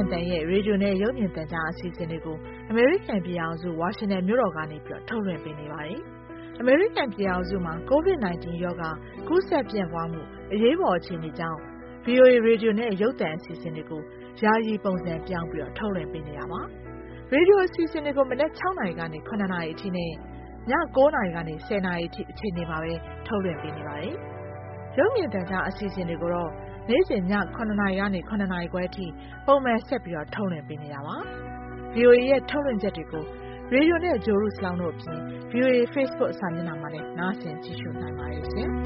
တန်ရဲ့ရေဒီယိုနဲ့ရုပ်မြင်သံကြားအစီအစဉ်တွေကိုအမေရိကန်ပြည်ထောင်စုဝါရှင်တန်မြို့တော်ကနေပြီးထုတ်လွှင့်ပေးနေပါတယ်။အမေရိကန်ပြည်ထောင်စုမှာ COVID-19 ရောဂါကူးစက်ပြန့်ပွားမှုအရေးပေါ်အခြေအနေကြောင့် VOA ရေဒီယိုနဲ့ရုပ်သံအစီအစဉ်တွေကိုယာယီပုံစံပြောင်းပြီးထုတ်လွှင့်ပေးနေတာပါ။ရေဒီယိုအစီအစဉ်တွေကိုမနက်6နာရီကနေ9နာရီအထိနဲ့ည9နာရီကနေ10နာရီအထိအချိန်တွေမှာပဲထုတ်လွှင့်ပေးနေပါတယ်။ရုပ်မြင်သံကြားအစီအစဉ်တွေကိုတော့နေ့စဉ်ည9နာရီကနေ9နာရီခွဲအထိပုံမှန်ဆက်ပြီးထုတ်လွှင့်ပေးနေတာပါ။ VOA ရဲ့ထုတ်လွှင့်ချက်တွေကိုရေဒီယိုနဲ့ဂျိုရုစလောင်းတို့အပြင် VOA Facebook စာမျက်နှာမှာလည်းနားဆင်ကြည့်ရှုနိုင်ပါတယ်ရှင်။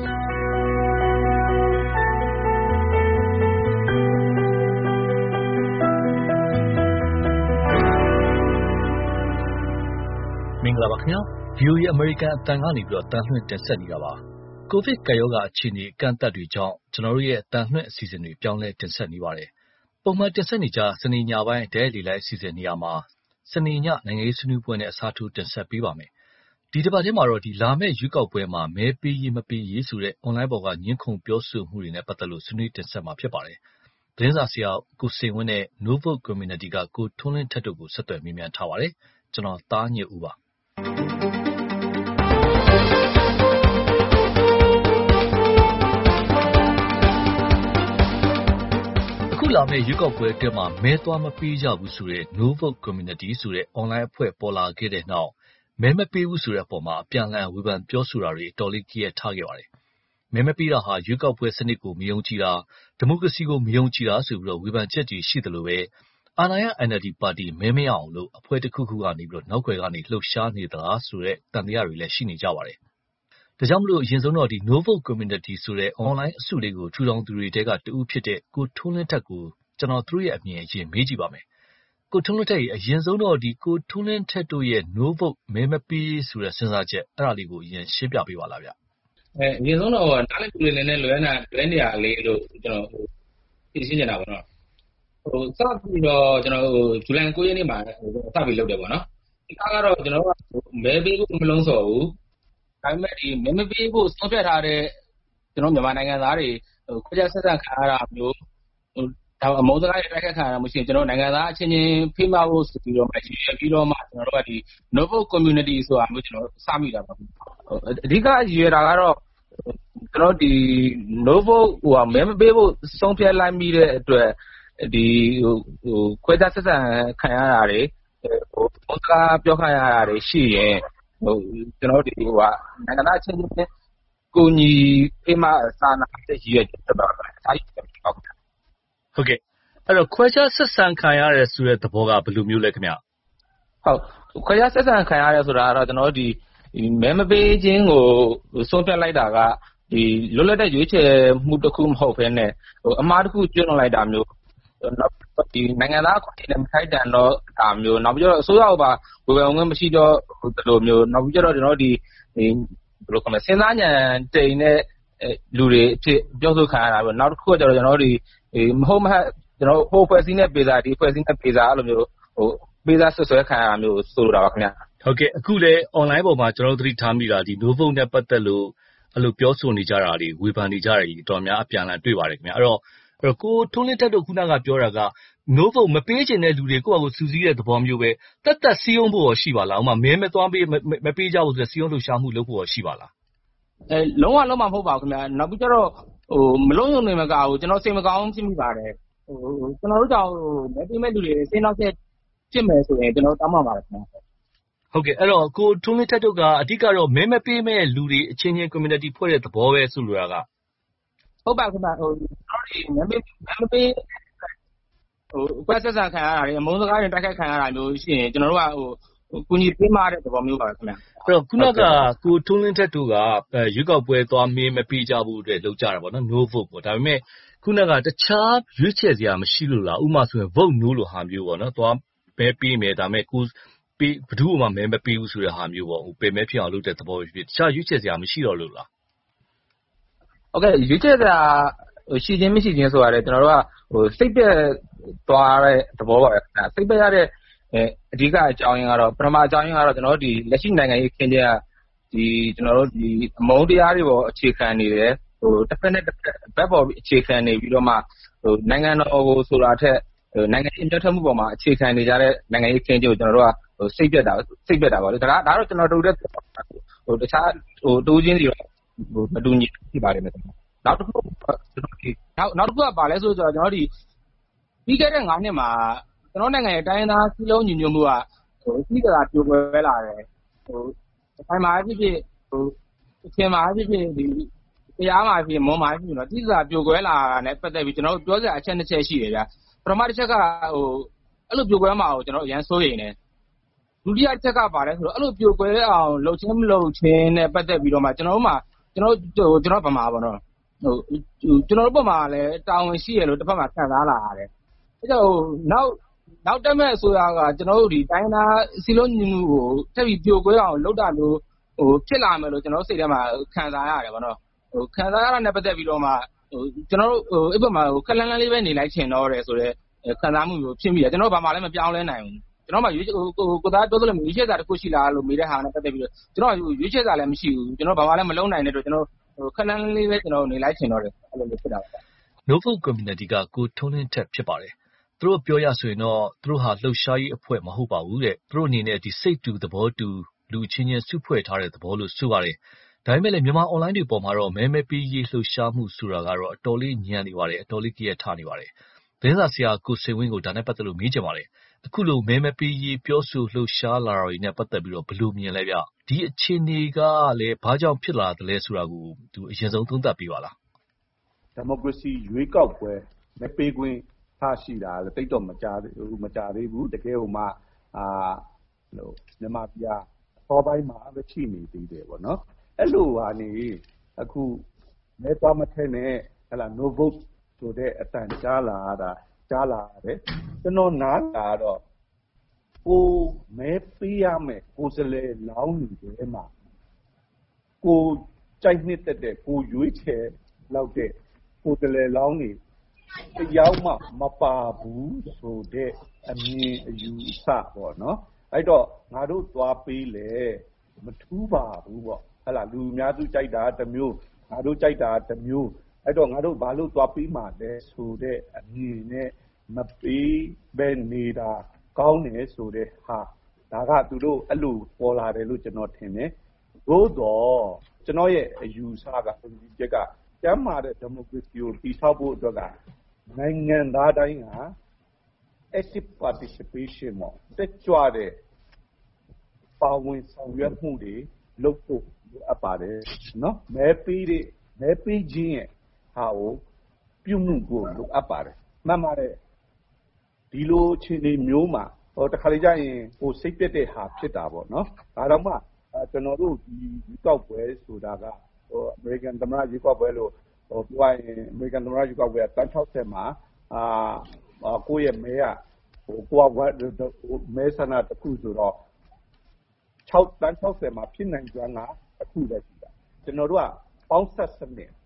မင်္ဂလာပါခင်ဗျာ VOA အမေရိကန်အတန်ကနေပြီးတော့တန်လှည့်တင်ဆက်နေတာပါ။ ကိုဗစ်ကပ်ရောဂါအခြေအနေကန့်သတ်တွေကြောင့်ကျွန်တော်တို့ရဲ့တန်လှည့်အစီအစဉ်တွေပြောင်းလဲတင်ဆက်နေပါတယ်။ပုံမှန်တင်ဆက်နေကြစနေညပိုင်းဒဲလီလိုက်အစီအစဉ်နေရာမှာစနေညနိုင်ငံရေးဆွေးနွေးပွဲနဲ့အစားထိုးတင်ဆက်ပေးပါမယ်။ဒီတစ်ပတ်ထဲမှာတော့လာမယ့်ရွေးကောက်ပွဲမှာမဲပေးရေးမပေးရေးဆိုတဲ့ online ပေါ်ကညှင်းခုန်ပြောဆိုမှုတွေနဲ့ပတ်သက်လို့ဆွေးနွေးတင်ဆက်မှာဖြစ်ပါတယ်။သတင်းစာဆရာကိုစိန်ဝင်းနဲ့ Novo Community ကကိုထွန်းလင်းထက်တို့ကိုဆက်သွယ်မေးမြန်းထားပါတယ်။ကျွန်တော်သားညစ်ဦးပါ။အခုလာမယ့်ရွေးကောက်ပွဲအတွက်မှာမဲသွားမပေးကြဘူးဆိုတဲ့ No Vote Community ဆိုတဲ့ online အဖွဲ့ပေါ်လာခဲ့တဲ့နောက်မဲမပေးဘူးဆိုတဲ့အပေါ်မှာအပြန်အလှန်ဝေဖန်ပြောဆိုတာတွေအတော်လေးကြီးရထားခဲ့ပါတယ်။မဲမပေးတာဟာရွေးကောက်ပွဲစနစ်ကိုမယုံကြည်တာဒီမိုကရေစီကိုမယုံကြည်တာဆိုပြီးတော့ဝေဖန်ချက်တွေရှိတယ်လို့ပဲအာဏာရ NLD ပါတီမဲမရအောင်လို့အဖွဲ့တစ်ခုခုကနေပြီးတော့နောက်ွယ်ကနေလှုပ်ရှားနေသလားဆိုတဲ့တန်တရားတွေလည်းရှိနေကြပါတယ်။ဒါကြောင့်မလို့အရင်ဆုံးတော့No Vote Community ဆိုတဲ့ online အစုလေးကိုထူထောင်သူတွေတဲကတဦးဖြစ်တဲ့ကိုထွန်းလင်းထက်ကိုကျွန်တော်တို့ရဲ့အမြင်အရင်မေးကြည့်ပါမယ်။ကိုထွန်းလင်းထက်အရင်ဆုံးတော့ကိုထွန်းလင်းထက်တို့ရဲ့ No Vote မဲမပေးဆိုတဲ့စဉ်းစားချက်အဲ့ဒါလေးကိုအရင်ရှင်းပြပေးပါလားဗျ။အရင်ဆုံးတော့နားလည်သူတွေလည်းလွယ်နေရလေးလို့ကျွန်တော်သိရှင်းနေတာပေါ့နော်။စပြီးတော့ကျွန်တော်ဇူလိုင်9ရက်နေ့မှာစပြီးလုပ်တယ်ပေါ့နော်။ဒီကတော့ကျွန်တော်ကမဲပေးဖို့မလုံးစော်ဘူး။ဒါပေမဲ့ဒီမဲမပေးဖို့ဆုံးဖြတ်ထားတဲ့ကျွန်တော်မြန်မာနိုင်ငံသားတွေခွဲခြားဆက်ဆံခံရတာမျိုးဒါအမုန်းစကားတွေတိုက်ခတ်ခံရတာမရှိရင်ကျွန်တော်နိုင်ငံသားအချင်းချင်းဖိမဖို့ဆိုပြီးတော့မှရည်ရွယ်ပြီးတော့မှကျွန်တော်တို့ကဒီ No Vote Community ဆိုတာမျိုးကျွန်တော်စမိတာပါအဓိကရည်ရွယ်တာကတော့ကျွန်တော်ဒီ No Vote မဲမပေးဖို့ဆုံးဖြတ်လိုက်မိတဲ့အတွက်ဒီခွဲခြားဆက်ဆံခံရတာတွေအမုန်းစကားပြောခံရတာတွေရှိရင်ကျွန်တော်ဒီနိုင်ငံသားအချင်းချင်းကိုညီဖိမစာနာတဲ့ရည်ရွယ်ချက်တော့အားကြီးတယ်ပေါ့ဟုတ်ကဲ့အဲ့တော့ခွဲခြားဆက်ဆံခံရတဲ့ဆိုတဲ့သဘောကဘယ်လိုမျိုးလဲခင်ဗျဟုတ်ခွဲခြားဆက်ဆံခံရတယ်ဆိုတာကတော့ကျွန်တော်ဒီမဲမပေးခြင်းကိုဆုံးဖြတ်လိုက်တာကဒီလွတ်လပ်တဲ့ရွေးချယ်မှုတစ်ခုမဟုတ်ဘဲနဲ့အမှားတစ်ခုကျွလွန်လိုက်တာမျိုးဒီနိုင်ငံသားခွင့်နဲ့မထိုက်တန်တော့ဒါမျိုးနောက်ပြီးတော့အစိုးရကပါဝေဖန်ဝင်မရှိတော့ဒီလိုမျိုးနောက်ပြီးတော့ကျွန်တော်ဒီဘယ်လိုခေါ်မလဲစဉ်းစားဉာဏ်တိမ်တဲ့လူတွေအဖြစ်ပြောဆိုခံရတာပေါ့နောက်တစ်ခုကကျတော့ကျွန်တော်ဒီမဟုတ်မဟုတ်ကျွန်တော်ဟိုဖွဲ့စည်းနဲ့ပေးစားဒီဖွဲ့စည်းနဲ့ပေးစားအဲ့လိုမျိုးပေးစားဆွဆွဲခံရတာမျိုးဆိုတာပါခင်ဗျဟုတ်ကဲ့အခုလည်း online ပေါ်မှာကျွန်တော်သတိထားမိတာဒီ No Vote နဲ့ပတ်သက်လို့အဲ့လိုပြောဆိုနေကြတာတွေဝေဖန်နေကြတယ်တော်များအပြန်အလှန်တွေ့ပါတယ်ခင်ဗျအဲ့တော့ကိုထွန်းလင်းတက်တို့ခုနကပြောတာက No Vote မပေးချင်တဲ့လူတွေကိုယ့်အကိုစူးစီးတဲ့သဘောမျိုးပဲတက်စီးအောင်ဖို့ရှိပါလားဥပမာမဲမသွားပေးမပေးကြဘူးဆိုစီးအောင်လှုပ်ရှားမှုလုပ်ဖို့ရှိပါလားလုံးဝလုံးမဟုတ်ပါဘူးခင်ဗျနောက်ပြီးတော့မလုံးုံနေမကဘူးကျွန်တော်စိတ်မကောင်းဖြစ်မိပါတယ်ကျွန်တော်တို့ကြောင့်မဲပေးမဲ့လူတွေစိတ်နှောက်ချက်ဖြစ်မယ်ဆိုရင်ကျွန်တော်တောင်းပန်ပါတယ်ခင်ဗျဟုတ်ကဲ့အဲ့တော့ကိုထွန်းလင်းတက်တို့ကအဓိကတော့မဲမပေးမဲ့လူတွေအချင်းချင်း community ဖွဲ့တဲ့သဘောပဲဆိုလိုတာကဟုတ်ပါခင်ဗျကျွန်တော်ဒီမဲမပေးကွက်ဆက်ဆံခံရတာတွေအမုန်းစကားတွေတိုက်ခိုက်ခံရတာမျိုးရှိရင်ကျွန်တော်တို့ကကူညီပေးမတဲ့သဘောမျိုးပါခင်ဗျအဲ့တော့ခုနကကိုထွန်းလင်းထက်တို့ကရွေးကောက်ပွဲသွားမေးမပေးကြဘူးအတွက်လုပ်ကြတာပေါ့နော် No Vote ပေါ့ဒါပေမဲ့ခုနကတခြားရွေးချယ်စရာမရှိလို့လားဥပမာဆိုရင် Vote No လို့ဟာမျိုးပေါ့နော်သွားမဲပေးမယ်ဒါပေမဲ့ကိုဘယ်သူမှမဲမပေးဘူးဆိုတဲ့ဟာမျိုးပေါ့ပယ်မဲဖြစ်အောင်လုပ်တဲ့သဘောဖြစ်တခြားရွေးချယ်စရာမရှိတော့လို့လားဟုတ်ကဲ့ရွေးချယ်စရာရှိခြင်းမရှိခြင်းဆိုရတယ်ကျွန်တော်တို့ကစိတ်ပြက်သွားတဲ့သဘောပါပဲခင်ဗျစိတ်ပြက်ရတဲ့အဓိကအကြောင်းရင်းကတော့ပထမအကြောင်းရင်းကတော့ကျွန်တော်တို့ဒီလက်ရှိနိုင်ငံရေးခင်းကျင်းကဒီကျွန်တော်တို့ဒီအမုန်းတရားတွေပေါ်အခြေခံနေတယ်တစ်ဖက်နဲ့တစ်ဖက်ဘက်ပေါ်အခြေခံနေပြီးတော့မှနိုင်ငံတော်ကိုဆိုတာထက်နိုင်ငံရေးအမျက်ထွက်မှုပေါ်မှာအခြေခံနေကြတဲ့နိုင်ငံရေးခင်းကျကိုကျွန်တော်တို့ကစိတ်ပြတ်တာပါလေဒါတော့ကျွန်တော်တို့တခြားတိုးချင်းစီမတူညီဖြစ်ပါတယ်မယ်နောက်တစ်ခုကပါလဲဆိုတော့ကျွန်တော်ဒီပြီးခဲ့တဲ့9နှစ်မှာကျွန်တော်နိုင်ငံရဲ့တိုင်းရင်းသားစည်းလုံးညီညွတ်မှုကပြီးကြတာပြိုကွဲလာတယ်တိုင်းမှာဖြစ်ဖြစ်အချင်းမှာဖြစ်ဖြစ်ဒီတရားမှာဖြစ်မွန်မှာဖြစ်နော်ပြီးကြတာပြိုကွဲလာတာနဲ့ပတ်သက်ပြီးကျွန်တော်တို့ပြောစရာအချက်2ချက်ရှိတယ်ဗျာပထမတစ်ချက်ကအဲ့လိုပြိုကွဲမှာကိုကျွန်တော်အရန်စိုးရိမ်တယ်ဒုတိယချက်ကပါလဲဆိုတော့အဲ့လိုပြိုကွဲအောင်လှုပ်ချင်းမလှုပ်ချင်းနဲ့ပတ်သက်ပြီးတော့မှကျွန်တော်ဗမာပေါ့နော်ကျွန်တော်တို့ဘက်မှာလည်းတာဝန်ရှိရလို့တစ်ဖက်မှာခံစားလာရတယ်အဲ့တော့နောက်တက်မဲ့ဆိုတာကကျွန်တော်တို့ဒီတိုင်းသားစီလုံးညီမှုကိုတက်ပြီးပြိုကွဲအောင်လုပ်တာမျိုးဖြစ်လာမယ်လို့ကျွန်တော်တို့စိတ်ထဲမှာခံစားရတယ်ပေါ့နော်ခံစားရတာနဲ့ပတ်သက်ပြီးတော့မှကျွန်တော်တို့အဲ့ဘက်မှာခက်လန်းလန်းလေးပဲနေလိုက်ချင်တော့တယ်ဆိုတော့ခံစားမှုမျိုးဖြစ်မိတယ်ကျွန်တော်ဘာမှလည်းမပြောင်းလဲနိုင်ဘူးကျွန်တော်မှကိုသားပြောသလိုမျိုးရွေးချယ်စာတစ်ခုရှိလားလို့မေးတဲ့ဟာနဲ့ပတ်သက်ပြီးတော့ကျွန်တော်ရွေးချယ်စာလည်းမရှိဘူးကျွန်တော်ဘာမှလည်းမလုပ်နိုင်တဲ့အတွက်ကျွန်တော်ခက်လန်းလေးပဲကျွန်တော်နေလိုက်ချင်တော့တယ်အဲ့လိုမျိုးဖြစ်တာပါ Novel Community ကကိုထုံးလင်းထက်ဖြစ်ပါတယ်သူတို့ပြောရဆိုရင်တော့သူတို့ဟာလှုပ်ရှားရေးအဖွဲ့မဟုတ်ပါဘူးတဲ့သူတို့အနေနဲ့ဒီစိတ်တူသဘောတူလူချင်းချင်းစုဖွဲ့ထားတဲ့သဘောလို့ဆိုပါတယ်ဒါပေမဲ့လည်းမြန်မာ online တွေပေါ်မှာတော့မဲမဲပေးရေးလှုပ်ရှားမှုဆိုတာကတော့အတော်လေးညံ့နေပါတယ်အတော်လေးကြည့်ရထားနေပါတယ်သတင်းစာဆရာကိုစိန်ဝင်းကိုဒါနဲ့ပတ်သက်လို့မေးချင်ပါတယ်အခုလိုမဲမဲပေးရေးပြောဆိုလှုပ်ရှားလာတာတွေနဲ့ပတ်သက်ပြီးတော့ဘယ်လိုမြင်လဲဗျဒီအခြေအနေကလည်းဘာကြောင့်ဖြစ်လာတယ်လဲဆိုတာကိုသူအရင်ဆုံးသုံးသပ်ပြပါလားဒီမိုကရေစီရွေးကောက်ပွဲမဲပေးခွင့်ထားရှိတာတိတ်တော့မကြသေးဘူးတကယ်ဟိုမှာမြန်မာပြည်သောပိုင်းမှာပဲရှိနေသေးတယ်ပေါ့နော်အဲ့လိုဟာနေအခုမဲသွားမထက်နဲ့ဟလာ no vote ဆိုတဲ့အတန်ကြားလာတယ်ကျွန်တော်နားလာတော့ကိုမဲပေးရမယ်ကိုယ်စလဲလောင်းနေတယ်မှာကိုကြိုက်နှစ်တဲ့ကိုရွေးချယ်လောက်တဲ့ကိုယ်စလဲလောင်းနေတယောက်မှမပါဘူးဆိုတဲ့အမြင်အယူအဆပေါ့နော်အဲ့တော့ငါတို့သွားပေးလေမထူးပါဘူးပေါ့ဟလာလူအများစုကြိုက်တာတစ်မျိုးငါတို့ကြိုက်တာတစ်မျိုးအဲ့တော့ငါတို့ဘာလို့သွားပေးမှလဲဆိုတဲ့အမြင်နဲ့မပေးပဲနေတာကောင်းတယ်ဆိုတဲ့ဟာဒါကသူတို့အဲ့လိုပေါ်လာတယ်လို့ကျွန်တော်ထင်တယ်သို့တော့ကျွန်တော်ရဲ့အယူအဆကဒီချက်ကကျမ်းမာတဲ့ဒီမိုကရေစီကိုတည်ဆောက်ဖို့အတွက်ကနိုင်ငံသားတိုင်းဟာ active participation ပေါ့တက်ကြွတဲ့ပါဝင်ဆောင်ရွက်မှုတွေလုပ်ဖို့လိုအပ်ပါတယ်နော်မဲပေးခြင်းရဲ့ဟာကိုပြုမှုဖို့လိုအပ်ပါတယ်မှန်ပါတယ်ဒီလိုအခြေအနေမျိုးမှာတခါလေကြာရင်ကိုစိတ်ပြတ်တဲ့ဟာဖြစ်တာပေါ့နော်ဒါတော့မှကျွန်တော်တို့ဒီကောက်ပွဲဆိုတာကအမေရိကန်သမ္မတရွေးကောက်ပွဲလို့ပြောရင်အမေရိကန်သမ္မတရွေးကောက်ပွဲကတန်း60မှာကိုယ့်ရဲ့မဲကကိုကမဲဆန္ဒတစ်ခုဆိုတော့6တန်း60မှာဖြစ်နိုင်ကြတာတစ်ခုပဲရှိတာကျွန်တော်တို့ကပေါင်းဆက်စနစ်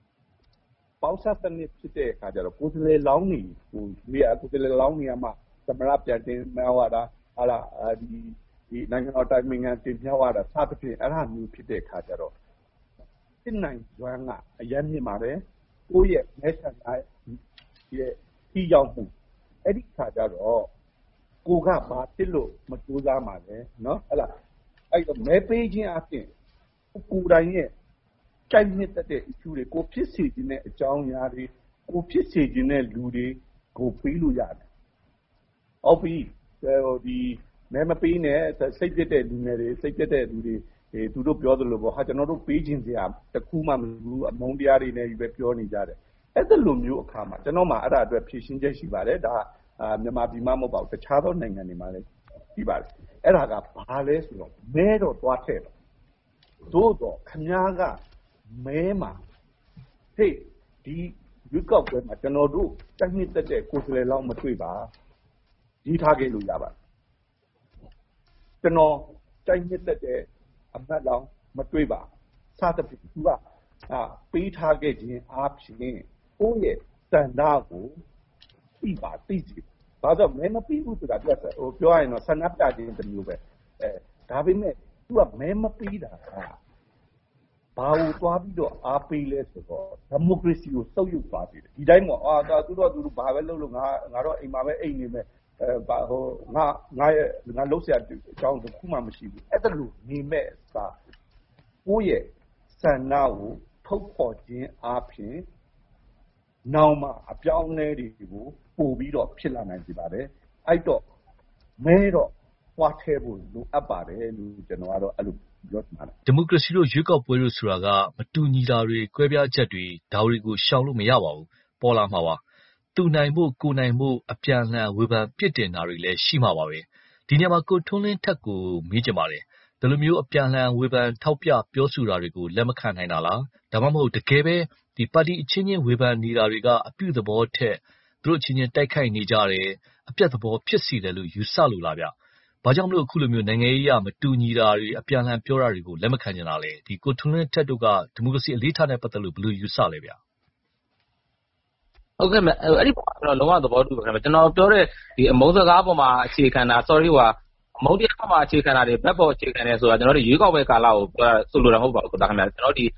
ဖြစ်တဲ့အခါကျတော့ကိုယ်စလဲလောင်းနေကိုယ်စလဲလောင်းနေရမှာသမ္မတပြန်တင်မြှောက်ရတာဟာလာဒီနိုင်ငံတော်တိုင်ပင်ခံတင်မြှောက်ရတာစသဖြင့်အဲ့ဒါမျိုးဖြစ်တဲ့အခါကျတော့ဖြစ်နိုင်ကြတာအရင်မြင်ပါတယ်ကိုယ့်ရဲ့မဲဆန္ဒရဲ့ကြီးရောက်မှုအဲ့ဒီခါကျတော့ကိုကဘာဖြစ်လို့မကြိုးစားမှာလဲเนาะဟဲ့လားအဲ့တော့မဲပေးခြင်းအပြင်ကိုယ်တိုင်ရဲ့ကြိုက်နှစ်တဲ့ issue တွေကိုဖြစ်စေခြင်းနဲ့အကြောင်းအရာတွေကိုဖြစ်စေခြင်းနဲ့လူတွေကိုပေးလို့ရတယ်ဟုတ်ပြီဒီမဲမပေးနဲ့စိတ်ပြတဲ့လူငယ်တွေစိတ်ပြတဲ့လူတွေသူတို့ပြောသလိုပေါ့ဟာကျွန်တော်တို့ပေးခြင်းစရာတခုမှမဘူးအမုန်းတရားတွေနဲ့ပဲပြောနေကြတယ်အဲ့ဒါလိုမျိုးအခါမှာကျွန်တော်မှအဲ့ဒါအတွက်ဖြည့်ရှင်းချက်ရှိပါတယ်ဒါမြန်မာပြည်မှာမဟုတ်ပါဘူးတခြားသောနိုင်ငံတွေမှာလည်းရှိပါတယ်အဲ့ဒါကဘာလဲဆိုတော့မဲတော့သွားထည့်သို့တော့ခင်ဗျားကမဲမှာဟေ့ဒီရွေးကောက်ပွဲမှာကျွန်တော်တို့တိုက်နှစ်သက်တဲ့ကိုယ်စားလှယ်လောက်မတွေ့ပါဒီထားခဲ့လို့ရပါတယ်ကျွန်တော်တိုက်နှစ်သက်တဲ့အမတ်လောက်မတွေ့ပါစသဖြင့်သူကပေးထားခဲ့ခြင်းအားဖြင့်ကိုယ့်ရဲ့စံသားကိုသိစီဘာလို့မဲမပေးဘူးဆိုတာပြောရရင်တော့ဆန္ဒပြခြင်းတစ်မျိုးပဲဒါပေမဲ့သူကမဲမပေးတာကဘာဘာကိုသွားပြီးတော့အားပေးလဲဆိုတော့ဒီမိုကရေစီကိုစုပ်ယူသွားစေတယ်ဒီတိုင်းပေါ့သူတို့ဘာပဲလုပ်လို့ငါတော့အိမ်မှာပဲအိမ်နေမယ်ငါလုံးဆရာအကြောင်းတစ်ခုမှမရှိဘူးအဲ့ဒါလို့နေမဲ့စာကိုယ့်ရဲ့ဆန္ဒကိုထုတ်ဖော်ခြင်းအားဖြင့်နောက်မှအပြောင်းအလဲတွေကိုပို့ပြီးတော့ဖြစ်လာနိုင်စေပါတယ်အဲ့တော့မဲတော့ပွားထဲဖို့လိုအပ်ပါတယ်လို့ကျွန်တော်ကတော့အဲ့လိုပြောချင်ပါတယ်ဒီမိုကရေစီတို့ရွေးကောက်ပွဲတို့ဆိုတာကမတူညီတာတွေကွဲပြားချက်တွေဒါတွေကိုရှောင်လို့မရပါဘူးပေါ်လာမှာပါသူနိုင်ဖို့ကိုနိုင်ဖို့အပြန်လှန်ဝေဖန်ပြစ်တင်တာတွေလည်းရှိမှာပါပဲဒီနေရာမှာကိုထွန်းလင်းထက်ကိုမေးချင်ပါတယ်ဒီလိုမျိုးအပြန်လှန်ဝေဖန်ထောက်ပြပြောဆိုတာတွေကိုလက်မခံနိုင်တာလားဒါမှမဟုတ်တကယ်ပဲဒီပါတီအချင်းချင်းဝေဖန်နေတာတွေကအပြုသဘောထက်သူတို့ချင်းချင်းတိုက်ခိုက်နေကြတယ်အပြတ်သဘောဖြစ်စီတယ်လို့ယူဆလို့လားဗျဘာကြောင့်မလို့အခုလိုမျိုးနိုင်ငံရေးအရမတူညီတာတွေအပြန်လှန်ပြောတာတွေကိုလက်မခံကြတာလဲဒီကိုထွန်းလင်းထက်တို့ကဒီမိုကရေစီအလေးထားတဲ့ပတ်သက်လို့ဘယ်လိုယူဆလဲဗျဟုတ်ကဲ့အဲ့ဒီပေါ်ကျွန်တော်လုံးဝသဘောတူပါတယ်ကျွန်တော်ပြောတဲ့ဒီအမုန်းစကားပေါ်မှာအခြေခံတာ sorry အမုန်းတရားပေါ်မှာအခြေခံတာတွေဘက်ပေါ်အခြေခံတယ်ဆိုတာကျွန်တော်တို့ရွေးကောက်ပွဲကာလကိုပြောဆိုလိုတာမဟုတ်ပါဘူးခင်ဗျာကျွန်တော်ဒီ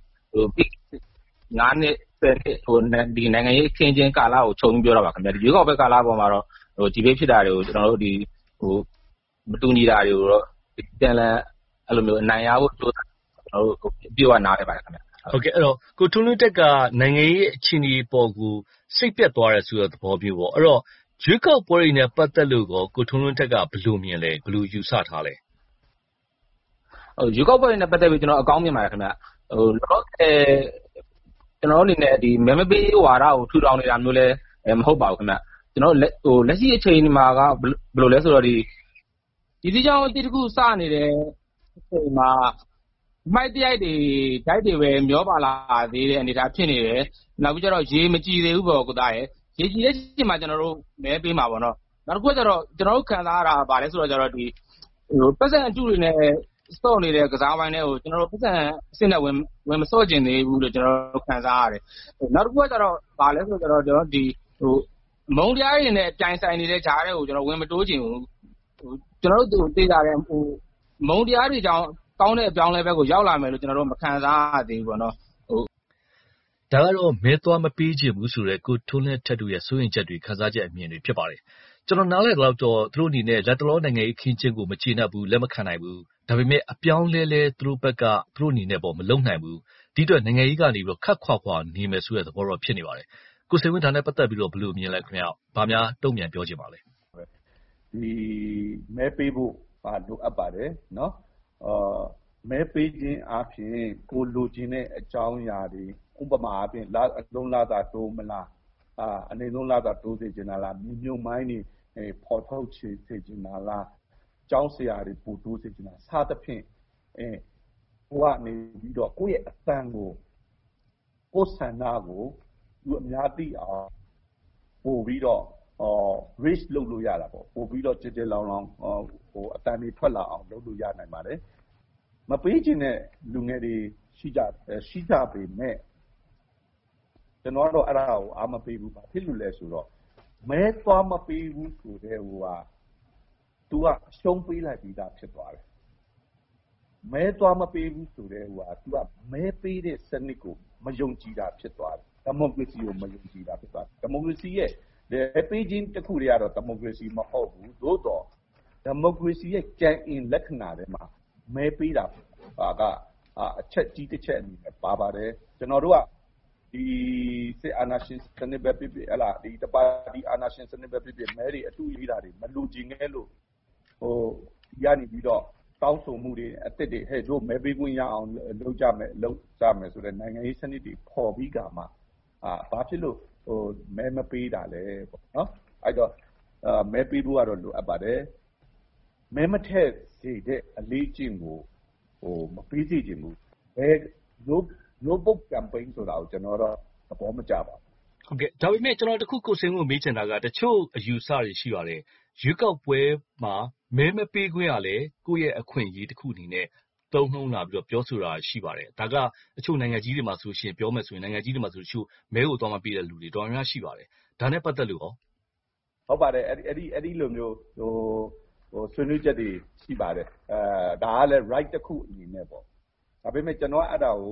9နှစ်10နှစ်ဒီနိုင်ငံရေးအခင်းချင်းကာလကိုခြုံပြီးပြောတာပါခင်ဗျာဒီရွေးကောက်ပွဲကာလပေါ်မှာတော့ဒီဘေးဖြစ်တာတွေကိုကျွန်တော်တို့ဒီမတူညီတာတွေကိုတော့ပြန်လဲအဲ့လိုမျိုးအနိုင်ရဖို့ကြိုးစားကျွန်တော်တို့ပြေဝနားခဲ့ပါတယ်ခင်ဗျာဟုတ်ကဲ့အဲ့တော့ကိုထွန်းလင်းတက်ကနိုင်ငံရေးအခြေအနေပေါ်ကိုစိတ်ပြတ်သွားတယ်ဆိုတဲ့သဘောမျိုးပေါ့အဲ့တော့ရွေးကောက်ပွဲတွေနဲ့ပတ်သက်လို့ကိုထွန်းလင်းတက်ကဘယ်လိုမြင်လဲဘယ်လိုယူဆထားလဲရွေးကောက်ပွဲတွေနဲ့ပတ်သက်ပြီးကျွန်တော်အကောင်းမြင်ပါတယ်ခင်ဗျလောလောဆယ်ကျွန်တော်အနေနဲ့ဒီမဲမပေးဝါဒကိုထူထောင်နေတာမျိုးလဲမဟုတ်ပါဘူးခင်ဗျကျွန်တော်လက်ရှိအချိန်ဒီမှာကဘယ်လိုလဲဆိုတော့ဒီစည်းကြောင်းအတိတ်တခုစနေတဲ့အချိန်မှာမိုက်တရိုက်တွေဓာတ်တွေပဲမျောပါလာသေးတဲ့အနေအထားဖြစ်နေတယ်နောက်ပြီးကျတော့ရေမကြည်သေးဘူးပေါ့ကိုသားရဲ့ရေကြည်တဲ့အချိန်မှာကျွန်တော်တို့မဲပေးမှာပေါ့နော်နောက်တစ်ခုကကျတော့ကျွန်တော်တို့ခံစားရတာဗာလဲဆိုတော့ကျတော့ဒီပတ်စံအတူတွေနဲ့စော့နေတဲ့ကစားပိုင်းတွေကိုကျွန်တော်တို့ပတ်စံအစ်စ်နဲ့ဝင်မစော့ကျင်သေးဘူးလို့ကျွန်တော်တို့ခံစားရတယ်နောက်တစ်ခုကကျတော့ဗာလဲဆိုတော့ကျွန်တော်ဒီမုံတရားတွေနဲ့တိုင်ဆိုင်နေတဲ့ဂျားတွေကိုကျွန်တော်ဝင်မတိုးချင်ဘူးကျွန်တော်တို့သိကြတဲ့မုံတရားတွေကြောင့်ကောင်းတဲ့အပြောင်းလဲဘက်ကိုရောက်လာမယ်လို့ကျွန်တော်တို့မခံစားရသေးဘူးပေါ့နော်ဒါကတော့မဲသွားမပေးချင်ဘူးဆိုတဲ့ကိုထွန်းလင်းထက်တို့ရဲ့စိုးရိမ်ချက်တွေခန်းစားချက်အမြင်တွေဖြစ်ပါတယ်ကျွန်တော်နားလည်တော့သူတို့အနေနဲ့လက်တလောနိုင်ငံရေးခင်းချင်းကိုမကျေနပ်ဘူးလက်မခံနိုင်ဘူးဒါပေမဲ့အပြောင်းလဲသူတို့ဘက်ကသူတို့အနေနဲ့မလုံနိုင်ဘူးဒီအတွက်နိုင်ငံရေးကနေပြီးတော့ခတ်ခွာနေမယ်ဆိုတဲ့သဘောတော့ဖြစ်နေပါတယ်ကိုစိန်ဝင်းဒါနဲ့ပတ်သက်ပြီးတော့ဘယ်လိုမြင်လဲခင်ဗျာဘာများတုံ့ပြန်ပြောချင်ပါလဲဒီမဲပေးဖို့လိုအပ်ပါတယ်နော်မဲပေးခြင်းအပြင်ကိုလိုချင်တဲ့အကြောင်းအရာတွေဥပမာအပြင်အလုံးလာတာတိုးမလားအနေလုံးလာတာတိုးစေချင်တာလားမြုံမိုင်းတွေဖော်ထုတ်စေချင်တာလားကျောင်းဆရာတွေပူတိုးစေချင်တာစသဖြင့်ကိုကနေပြီးတော့ကိုယ့်ရဲ့အတန်ကိုကိုယ်ဆန္ဒကိုသူအများသိအောင်ပို့ပြီးတော့reach လုပ်လို့ရတာပေါ့ပို့ပြီးတော့ကြဲလောင်အတန်တွေထွက်လာအောင်လုပ်လို့ရနိုင်ပါတယ်မပေးချင်တဲ့လူငယ်တွေရှိကြပေမဲ့ကျွန်တော်တော့အဲ့ဒါကိုအားမပေးဘူးပါဖြစ်လို့လဲဆိုတော့မဲသွားမပေးဘူးဆိုတဲ့ဟိုက तू ကရှုံးပေးလိုက်ပြီးသားဖြစ်သွားတယ်မဲသွားမပေးဘူးဆိုတဲ့ဟိုက तू ကမဲပေးတဲ့စနစ်ကိုမယုံကြည်တာဖြစ်သွားတယ်ဒီမိုကရေစီကိုမယုံကြည်တာဖြစ်သွားတယ်ဒီမိုကရေစီရဲ့ပေးခြင်းတစ်ခုတည်းကတော့ဒီမိုကရေစီမဟုတ်ဘူးသို့တော့ဒီမိုကရေစီရဲ့ကြံ့အင်လက္ခဏာတွေမှာမဲပေးတာကအချက်ကြီးတစ်ချက်အနေနဲ့ပါပါတယ်ကျွန်တော်တို့ကဒီစစ်အာဏာရှင်စနစ်ပဲဖြစ်ဖြစ်ဟလာဒီတပါတီအာဏာရှင်စနစ်ပဲဖြစ်ဖြစ်မဲတွေအတူရေးတာတွေမလူချင်ခဲ့လို့ဒီကနေပြီးတော့တောင်းဆိုမှုတွေအစ်စ်တွေဟဲ့တို့မဲပေးခွင့်ရအောင်လုပ်ကြမယ်ဆိုတဲ့နိုင်ငံရေးစနစ်တွေပေါ်ပြီးကမှဘာဖြစ်လို့မဲမပေးတာလဲပေါ့နော်အဲ့တော့မဲပေးဖို့ကတော့လိုအပ်ပါတယ်မဲမထက်စေတဲ့အလေးကျင့်ကိုမပေးစေချင်ဘူးno book campaign ဆိုတာကိုကျွန်တော်တော့သဘောမကျပါဘူးဟုတ်ကဲ့ဒါပေမဲ့ကျွန်တော်တခုကိုစိန်ကိုမေးချင်တာကတချို့အယူဆတွေရှိပါတယ်ရွေးကောက်ပွဲမှာမဲမပေးခွင့်ရလဲကိုယ့်ရဲ့အခွင့်အရေးတစ်ခုအနေနဲ့သုံးနှုံးလာပြီးတော့ပြောဆိုတာရှိပါတယ်ဒါကတချို့နိုင်ငံကြီးတွေမှာဆိုရှင်ပြောမယ်ဆိုရင်နိုင်ငံကြီးတွေမှာဆိုတချို့မဲကိုသွားမပေးတဲ့လူတွေတော်များရှိပါတယ်ဒါနဲ့ပတ်သက်လို့ဟုတ်ပါတယ်အဲ့ဒီလိုမျိုးဆွေးနွေးချက်တွေရှိပါတယ်ဒါကလည်း right တစ်ခုအနေနဲ့ပေါ့ဒါပေမဲ့ကျွန်တော်အဲ့ဒါကို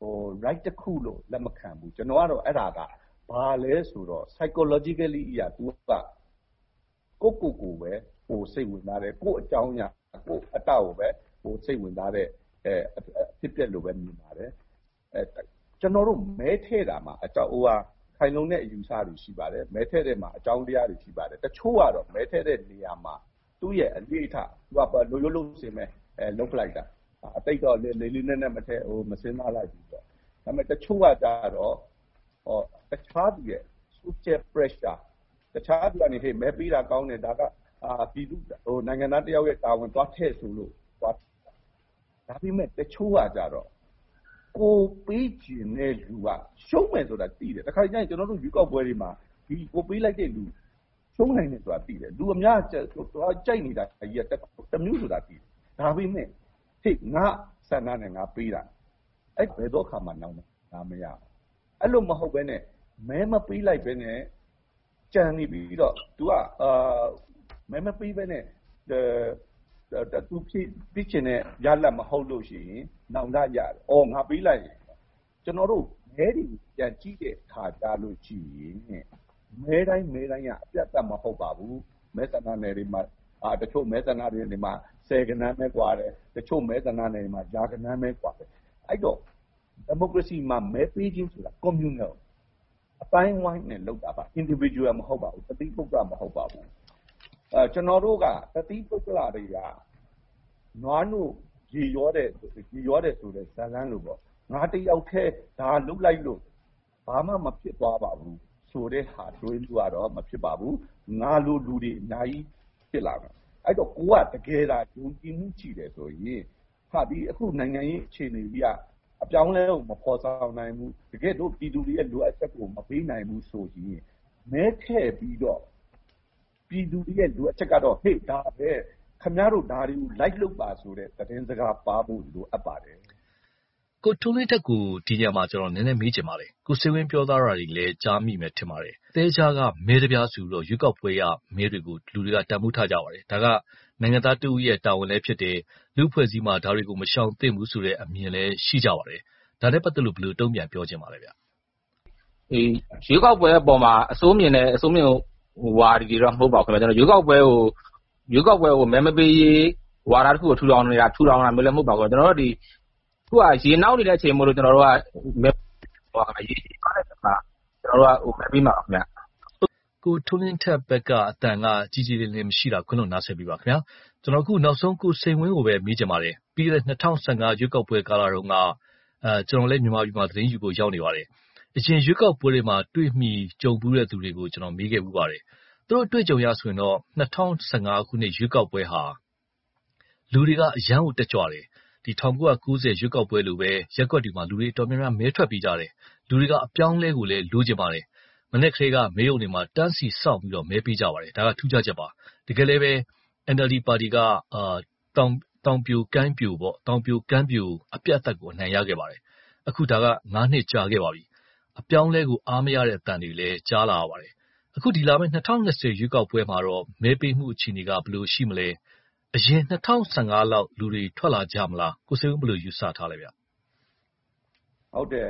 right တစ်ခုလို့လက်မခံဘူးကျွန်တော်ကတော့အဲ့ဒါကဘာလဲဆိုတော့ psychologically အရာ तू ကကိုပဲဟိုစိတ်ဝင်စားတယ်ကိုအကြောင်းအရာကိုအတောက်ကိုပဲဟိုစိတ်ဝင်စားတဲ့ဖြစ်ပျက်လို့ပဲမြင်ပါတယ်ကျွန်တော်တို့မဲထဲတာမှာအကြောင်းဟိုဟာခိုင်လုံတဲ့အယူဆတွေရှိပါတယ်မဲထဲတဲ့မှာအကြောင်းတရားတွေရှိပါတယ်တချို့ကတော့မဲထဲတဲ့နေရာမှာသူ့ရဲ့အလေးထားသူကလိုရိုးလုံးစင်မဲ့လုတ်လိုက်တာအတိတ်တော့လေးနဲ့မထဲဟိုမစင်းသားလိုက်ဘူးတော့ဒါပေမဲ့တချို့ကကြတော့တခြားသူရဲ့ social pressure တခြားသူကနေဟေ့မဲပေးတာကောင်းတယ်ဒါကပြည်သူဟိုနိုင်ငံသားတယောက်ရဲ့တာဝန်သွားထည့်ဆိုလို့သွားဒါပေမဲ့တချို့ကကြတော့ကိုပေးခြင်းတဲ့လူကရှုံးမယ်ဆိုတာသိတယ်တခါကျရင်ကျွန်တော်တို့ရွေးကောက်ပွဲတွေမှာဒီကိုပေးလိုက်တဲ့လူရှုံးနိုင်တယ်ဆိုတာသိတယ်လူအများကြိုက်နေတာကြီးကတမျိုးဆိုတာသိတယ်ဒါပေမဲ့ဟေ့ငါဆန္ဒနဲ့ငါပေးတာအဲ့ဘယ်တော့ခါမှနောက်ငါမရအဲ့လိုမဟုတ်ဘဲနဲ့မဲမပေးလိုက်ဘဲနဲ့ကြံနေပြီးတော့ तू ကမဲမပေးဘဲနဲ့သူဖြစ်ချင်တဲ့ရလတ်မဟုတ်လို့ရှိရင်နောင်တရတယ်။အော်ငါပေးလိုက်ရင်ကျွန်တော်တို့မဲတွေပြန်ကြည့်တဲ့အခါကြလို့ရှိရင်မဲတိုင်းကအပြတ်သက်မဟုတ်ပါဘူး။မဲဆန္ဒနယ်တွေမှာတချို့မဲဆန္ဒတွေမှာ10ကဏ္ဍပဲကွာတယ်။တချို့မဲဆန္ဒနယ်တွေမှာရာကဏ္ဍပဲကွာတယ်။အဲ့တော့ဒီမိုကရေစီမှာမဲပေးခြင်းဆိုတာ communal အတိုင်းဝိုင်းနဲ့လုပ်တာပါ individual မဟုတ်ပါဘူး။တတိပုဂ္ဂလမဟုတ်ပါဘူး။ကျွန်တော်တို့ကတတိပုဂ္ဂလတွေကနွားတို့ရေရောတဲ့ဆိုတဲ့ဇာလန်းလို့ပေါ့ငါတယောက်ထဲဒါလုတ်လိုက်လို့ဘာမှမဖြစ်သွားပါဘူးဆိုတဲ့ဟာတွေးလို့ကတော့မဖြစ်ပါဘူးငါလိုလူတွေအများကြီးဖြစ်လာတယ်အဲ့တော့ကိုကတကယ်ဒါယုံကြည်မှုရှိတယ်ဆိုရင်ဟာဒီအခုနိုင်ငံရေးအခြေအနေကြီးကအပြောင်းလဲကိုမဖော်ဆောင်နိုင်ဘူးတကယ်တော့ပြည်သူတွေရဲ့လိုအပ်ချက်ကိုမပေးနိုင်ဘူးဆိုရင်မဲထည့်ပြီးတော့ပြည်သူတွေရဲ့လိုအပ်ချက်ကတော့ဟေ့ဒါပဲခင်ဗျားတို့ဒါတွေကိုလိုက်လုပ်ပါဆိုတဲ့သတင်းစကားပါဖို့လိုအပ်ပါတယ်ကိုထုံးလင်းတက်ကိုဒီညမှာကျွန်တော်နည်းနည်းမေးချင်ပါတယ်ကိုစေဝင်းပြောသားတာတွေလည်းကြားမိမယ်ထင်ပါတယ်တဲကြားကမဲတပြားစုတော့ရွေးကောက်ပွဲရမဲတွေကိုလူတွေကတန်ဖိုးထားကြပါတယ်ဒါကနိုင်ငံသားတဦးရဲ့တာဝန်လည်းဖြစ်တယ်လူဖွဲ့စည်းမှာဒါတွေကိုမရှောင်သင့်ဘူးဆိုတဲ့အမြင်လည်းရှိကြပါတယ်ဒါနဲ့ပတ်သက်လို့ဘယ်လိုတုံ့ပြန်ပြောချင်ပါလဲဗျရွေးကောက်ပွဲအပေါ်မှာအစိုးမြင်ဝါဒီတွေတော့မဟုတ်ပါဘူးခင်ဗျာကျွန်တော်ရွေးကောက်ပွဲကိုမဲမပေးရေးဝါဒတစ်ခုကိုထူထောင်တာမျိုးလည်းမဟုတ်ပါဘူးကျွန်တော်တို့ဒီခုကရေနောက်နေတဲ့အချိန်မို့လို့ကျွန်တော်တို့ကမဲဟိုရေကားတဲ့အခါကျွန်တော်တို့ကမဲပေးမှာပါခင်ဗျာကိုထုံးလင်းထက်ဘက်ကအတန်ကကြီးကြီးလေးလေးမရှိတာခွန်းလို့နားဆင်ပြီးပါခင်ဗျာကျွန်တော်အခုနောက်ဆုံးကိုစိန်ဝင်းကိုပဲမေးချင်ပါတယ်ပြီးတဲ့2015ရွေးကောက်ပွဲကာလတုန်းကကျွန်တော်လည်းမြန်မာပြည်မှာသတင်းယူဖို့ရောက်နေပါတယ်အရင်ရွေးကောက်ပွဲတွေမှာတွေ့မိကြုံဘူးတဲ့သူတွေကိုကျွန်တော်မေးခဲ့ဘူးပါတယ်သူတို့တွေ့ကြုံရဆိုရင်တော့2015ခုနှစ်ရွေးကောက်ပွဲဟာလူတွေကအရန်ကိုတက်ကြွတယ်ဒီ1990ရွေးကောက်ပွဲလိုပဲရက်ကွက်တွေမှာလူတွေတော်များများမဲထွက်ပြီးကြတယ်လူတွေကအပြောင်းလဲကိုလည်းလိုချင်ပါတယ်မနေ့ကလေးကမဲရုံတွေမှာတန်းစီစောင့်ပြီးတော့မဲပေးကြပါတယ်ဒါကထူးခြားချက်ပါတကယ်လည်းပဲ NLD ပါတီကတောင်ပြိုကမ်းပြိုပေါ့တောင်ပြိုကမ်းပြိုအပြတ်အသတ်ကိုအနိုင်ရခဲ့ပါတယ်အခုဒါက9နှစ်ကြာခဲ့ပါပြီအပြောင်းလဲကိုအားမရတဲ့အတန်တွေလည်းကြားလာရပါတယ်အခုဒီလာမယ့်2020ရွေးကောက်ပွဲမှာတော့မဲပေးမှုအခြေအနေကဘယ်လိုရှိမလဲအရင်2015လောက်လူတွေထွက်လာကြမလားကိုစိန်ဘယ်လိုယူဆထားလဲဗျဟုတ်တယ်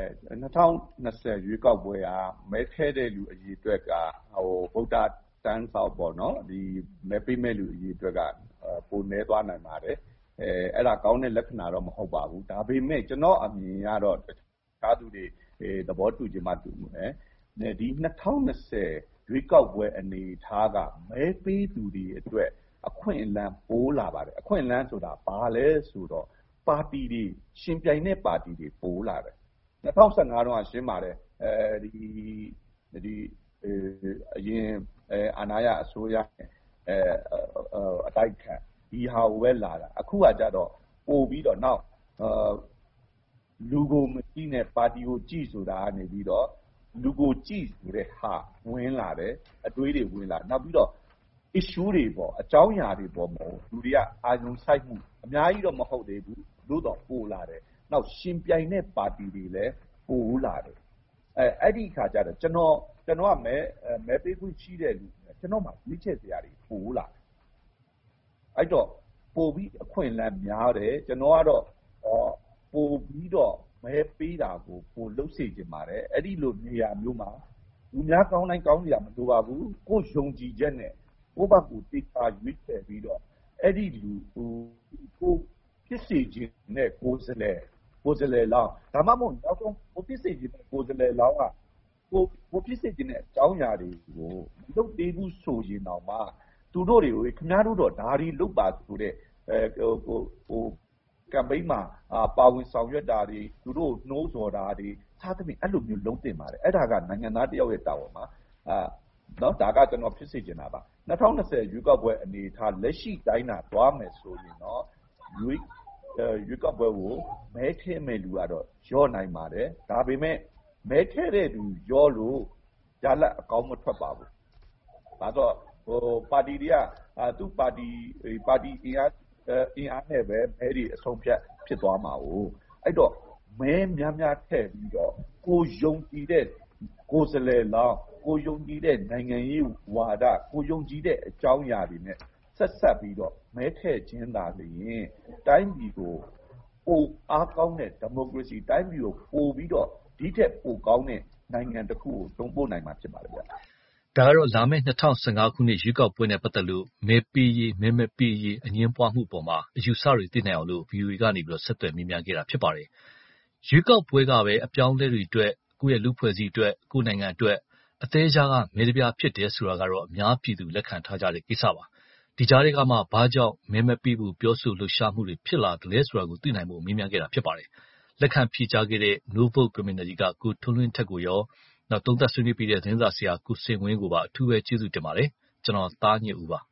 2020ရွေးကောက်ပွဲကမဲထဲတဲ့လူအရေးအတွက်ကဗုဒ္ဓတန်းဆောက်ပေါ့နော်ဒီမဲပေးမဲ့လူအရေးအတွက်ကပိုနေသွားနိုင်ပါတယ်အဲ့ဒါကောင်းတဲ့လက္ခဏာတော့မဟုတ်ပါဘူးဒါပေမဲ့ကျွန်တော်အမြင်ကတော့တခြားသူတွေသဘောတူခြင်းမှတူမယ်ဒီ2020ရွေးကောက်ပွဲအနေထားကမဲပေးသူတွေအတွက်အခွင့်အလမ်းပိုးလာပါတယ်အခွင့်အလမ်းဆိုတာဘာလဲဆိုတော့ပါတီတွေရှင်ပြိုင်တဲ့ပါတီတွေပိုးလာတယ်2015တော့ရှင်းပါတယ်ဒီအရင်အာဏာရအစိုးရအတိုက်ခံဒီဟာကိုပဲလာတာအခုကကြတော့ပို့ပြီးတော့နောက်လူကိုမကြည့်နဲ့ပါတီကိုကြည့်ဆိုတာကနေပြီးတော့လူကိုကြည့်ဆိုတဲ့ဟာဝင်လာတယ်အတွေးတွေဝင်လာနောက်ပြီးတော့ issue တွေပေါ့အကြောင်းအရာတွေပေါ့မို့လူတွေကအာရုံစိုက်မှုအများကြီးတော့မဟုတ်သေးဘူးလို့တော့ပို့လာတယ်နောက်ရှင်ပြိုင်တဲ့ပါတီတွေလည်းပို့လာတယ်အဲ့ဒီခါကျတော့ကျွန်တော်ကမဲပေးခွင့်ရှိတဲ့လူကျွန်တော်မှရွေးချယ်စရာတွေပို့လာတယ်အဲ့တော့ပို့ပြီးအခွင့်အလမ်းများတယ်ကျွန်တော်ကတော့ပို့ပြီးတော့မဲပေးတာကိုပိုလုပ်စေချင်ပါတယ်အဲ့ဒီလိုနေရာမျိုးမှာလူများကောင်းတိုင်းကောင်းကြမလိုပါဘူးကိုယုံကြည်ချက်နဲ့ကိုယ့်ဘက်ကိုတိကျရွေးချယ်ပြီးတော့အဲ့ဒီလူကိုဖြစ်စေခြင်းနဲ့ကိုယ်စလဲလောင်းဒါမှမဟုတ်နောက်ဆုံးကိုဖြစ်စေခြင်းနဲ့ကိုယ်စလဲလောင်းကကိုဖြစ်စေခြင်းနဲ့အကြောင်းအရာတွေကိုမလုပ်သေးဘူးဆိုရင်တော့မှသူတို့တွေကိုခင်ဗျားတို့တော့ဒါတွေလုပ်ပါဆိုတဲ့ကမ်ပိန်းမှာပါဝင်ဆောင်ရွက်တာတွေသူတို့နှိုးဆော်တာတွေစားသဖြင့်အဲ့လိုမျိုးလုံးတင်ပါတယ်အဲ့ဒါကနိုင်ငံသားတယောက်ရဲ့တာဝန်ပါနော်ဒါကကျွန်တော်ဖြစ်စေချင်တာပါ2020ရွေးကောက်ပွဲအနေထားလက်ရှိတိုင်းတာသွားမယ်ဆိုရင်တော့ရွေးကောက်ပွဲကိုမဲထည့်မဲ့လူကတော့ရော့နိုင်ပါတယ်ဒါပေမဲ့မဲထည့်တဲ့လူရော့လို့ရလက်အကောင်းမထွက်ပါဘူးဒါတော့ပါတီတွေကသူ့ပါတီအင်အားနဲ့ပဲမဲတွေအဆုံးဖြတ်ဖြစ်သွားမှာ哦အဲ့တော့မဲများထည့်ပြီးတော့ကိုယုံကြည်တဲ့ကိုယ်စလဲလောင်းကိုယုံကြည်တဲ့နိုင်ငံရေးဝါဒကိုယုံကြည်တဲ့အကြောင်းအရာတွေနဲ့ဆက်ပြီးတော့မဲထည့်ခြင်းသာလျှင်တိုင်းပြည်ကိုပိုအားကောင်းတဲ့ဒီမိုကရေစီတိုင်းပြည်ကိုပိုပြီးတော့ဒီထက်ပိုကောင်းတဲ့နိုင်ငံတစ်ခုကိုတွန်းပို့နိုင်မှာဖြစ်ပါတယ်ဗျာဒါကတော့လာမယ့်2015ခုနှစ်ရွေးကောက်ပွဲနဲ့ပတ်သက်လို့မဲပေးရေးမဲမပေးရေးအငြင်းပွားမှုပေါ်မှာအယူဆတွေသိနိုင်အောင်လို့ VOA ကနေပြီးတော့ဆက်သွယ်မေးမြန်းခဲ့တာဖြစ်ပါတယ်။ရွေးကောက်ပွဲကပဲအပြောင်းအလဲတွေအတွက်ကိုယ့်ရဲ့လူဖွဲ့စည်းအတွက်ကိုယ့်နိုင်ငံအတွက်အသေးစားကမဲတပြားဖြစ်တယ်ဆိုတာကတော့အများပြည်သူလက်ခံထားကြတဲ့ကိစ္စပါ။ဒီကြားတွေကမှဘာကြောင့်မဲမပေးဘူးပြောဆိုလှုပ်ရှားမှုတွေဖြစ်လာတယ်လဲဆိုတာကိုသိနိုင်ဖို့မေးမြန်းခဲ့တာဖြစ်ပါတယ်။လက်ခံဖြေကြားခဲ့တဲ့ No Vote Community ကကိုထွန်းလွင်ထက်ကိုရောနောက်သုံးသပ်ဆွေးနွေးပြီးတဲ့သတင်းစာဆရာကိုစင်ဝင်းကိုပါအထူးပဲကျေးဇူးတင်ပါတယ်ကျွန်တော်သားညစ်ဦးပါ